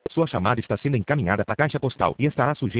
Sua chamada está sendo encaminhada para a caixa postal e estará sujeita